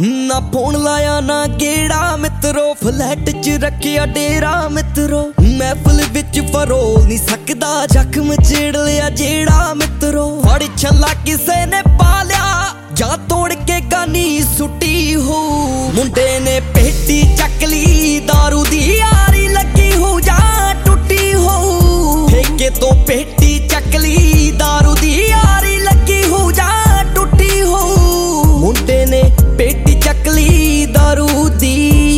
ना फोन लाया ना गेड़ा मित्रो, फ्लैट च रखिया डेरा मित्रो। महफिल विच फरोल नहीं सकदा, जख्म छेड़ लिया जेड़ा मित्रो। फड़ छला किसे ने पालिया जा तोड़ के गानी सुटी हो। मुंडे ने पेटी चक ली, दारू दी यारी लगी हो जा टुटी हो। ठेके तो पेटी चक ली, दारू दी यारी लगी हो जा टुटी हो। मुंडे ने पेटी चक ली दारू दी।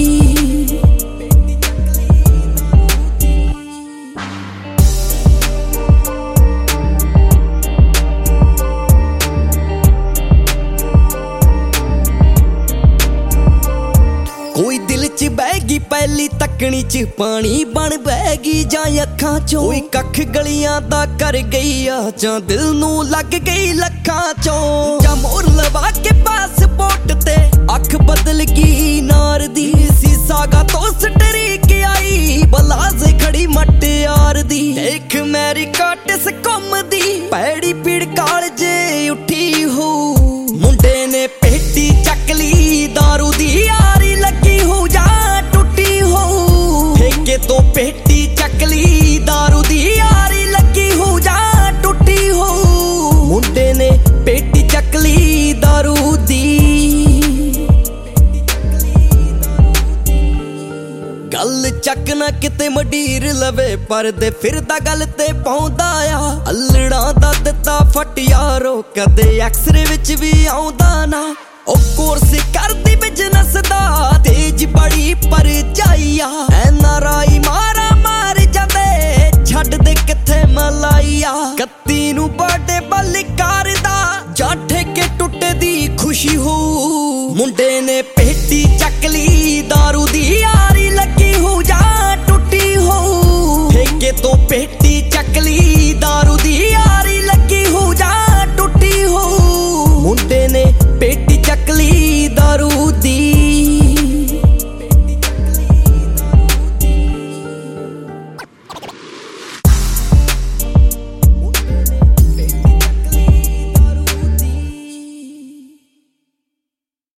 कोई दिल च बहगी पहली तकनी च पानी बन बहगी जां अखां चों। कोई कख गलियां दा कर गई आ जां दिल नू लग गई लखां चों। जां मोर लवा के पासपोर्ट ते अख बदल गई नार दी। सीसागा तो सटरी के आई बलाज खड़ी मट यार दी। देख मेरी काटिस घुमदी पैड़ी पीड़ कालजे उठी हो। मुंडे ने पेटी चक ली, दारू दी यारी लगी हो जा टुटी हो। ठेके तो पेटी चक ली, दारू दी यारी लगी हो जा टुटी हो। मुंडे ने पेटी चक ली दारू दी। गल चक ना किते मडीर लवे, पर दे फिरदा गल ते पाउंदा आ। अल्लड़ा दा दिता फट यारो, कदे एक्सरे विच भी आउंदा ना। ओ कोर्स करदी बिजनेस दा तेज बड़ी पर जाइया। NRI मारा मार जांदे छड्ड दे किथे मलाइया। 31 नू बर्थडे बलिकार दा जा ठेके टुटे दी खुशी हो। मुंडे ने पेटी